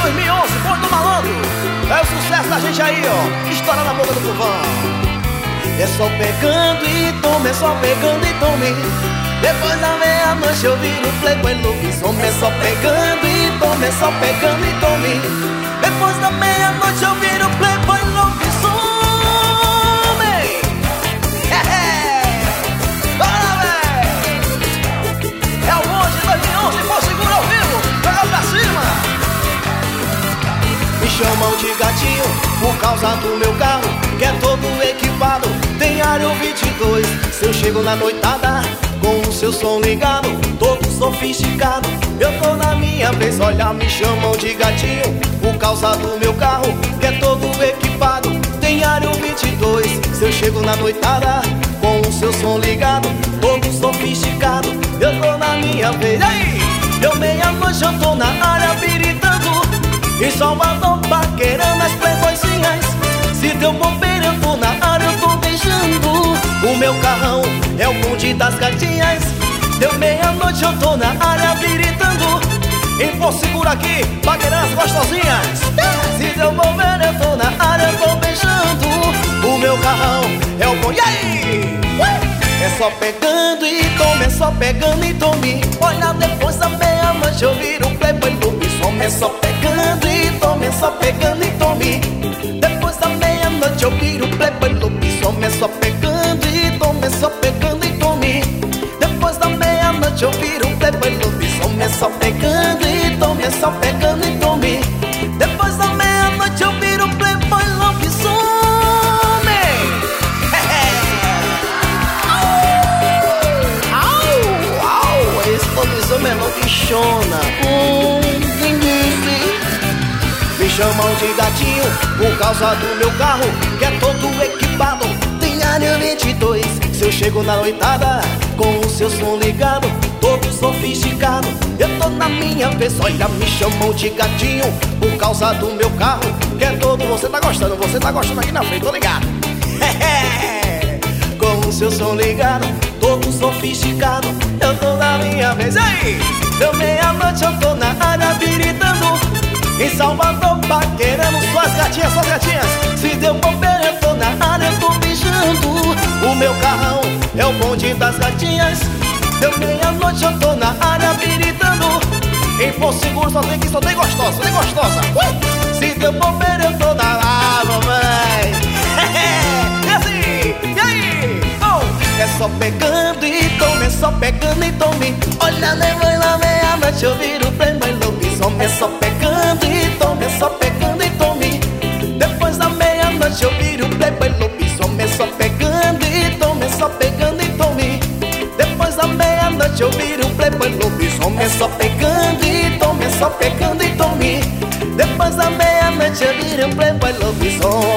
2011, Bonde do Malandro. É o sucesso da gente aí, ó, estourando a boca do povão. É só pegando e tome, é só pegando e tome. Depois da meia-noite eu viro playboy lobisomem. É só pegando e tome, é só pegando e tome. Depois da meia-noite eu viro playboy lobisomem. Bora, véi! É o Bonde 2011, pô, segura ao vivo, joga pra cima. Me chamam de gatinho por causa do meu carro, que é todo equipado, tem aro 22. Se eu chego na noitada com o seu som ligado, todo sofisticado, eu tô na minha vez. Olha, me chamam de gatinho por causa do meu carro, que é todo equipado, tem aro 22. Se eu chego na noitada com o seu som ligado, todo sofisticado, eu tô na minha vez. E aí? Deu meia-noite, eu tô na área viritando, em Salvador paquerando as playboyzinhas. Se deu bobeira, eu tô na área, eu tô beijando. O meu carrão é o bonde das gatinhas. Deu meia-noite, eu tô na área viritando, em Porto Seguro aqui, paquerando as gostosinhas. Se deu bobeira, eu tô na área, eu tô beijando. O meu carrão é o bonde. E aí? É só pegando e tome, é só pegando e tome. Olha, depois da meia-noite eu viro playboy lobisomem. É só pegando e tome, é só pegando e tome. Depois da meia-noite eu viro playboy lobisomem. É só pegando e tome, é só pegando e tome. Depois da meia-noite eu viro playboy lobisomem. É só pegando e tome, é só pegando e tome. Depois da meia-noite eu viro playboy lobisomem. Lobisomem não bichona. Quem disse? Me chamam de gatinho por causa do meu carro, que é todo equipado, tem área 22. Se eu chego na noitada com o seu som ligado, todo sofisticado, eu tô na minha vez. Olha, me chamam de gatinho por causa do meu carro, que é todo... Você tá gostando aqui na frente, tô ligado. Com o seu som ligado, todo sofisticado, eu tô na minha vez. Aí, deu meia-noite, eu tô na área viritando, em Salvador paquerando suas gatinhas, suas gatinhas. Se deu bobeira, eu tô na área, eu tô beijando. O meu carrão é o bonde das gatinhas. Deu meia-noite, eu tô na área viritando, em Porto Seguro só tem gostosa, só tem gostosa. Se deu bobeira, eu tô na área, mamãe. E assim, e aí? É só pegando e tome, é só pegando e tome. Olha, depois da meia-noite eu viro playboy lobisomem. É só pegando e tome, é só pegando e tome. Depois da meia-noite eu viro playboy lobisomem. É só pegando e tome, é só pegando e tome. Depois da meia-noite eu viro playboy lobisomem. É só pegando e tome, é só pegando e tome. Depois da meia-noite eu viro playboy lobisomem.